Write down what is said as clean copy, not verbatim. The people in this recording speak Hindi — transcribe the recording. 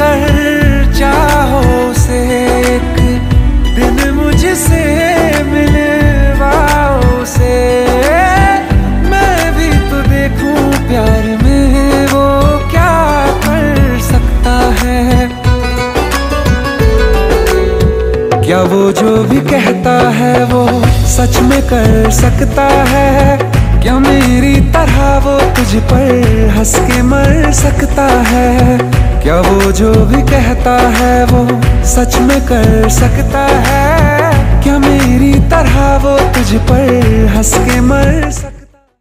कर चाहो से एक दिन मुझसे मिलवाओ से, मैं भी तो देखूं प्यार में वो क्या कर सकता है। क्या वो जो भी कहता है वो सच में कर सकता है? क्या मेरी तरह वो तुझ पर हंस के मर सकता है? क्या वो जो भी कहता है वो सच में कर सकता है? क्या मेरी तरह वो तुझ पर हंस के मर सकता है?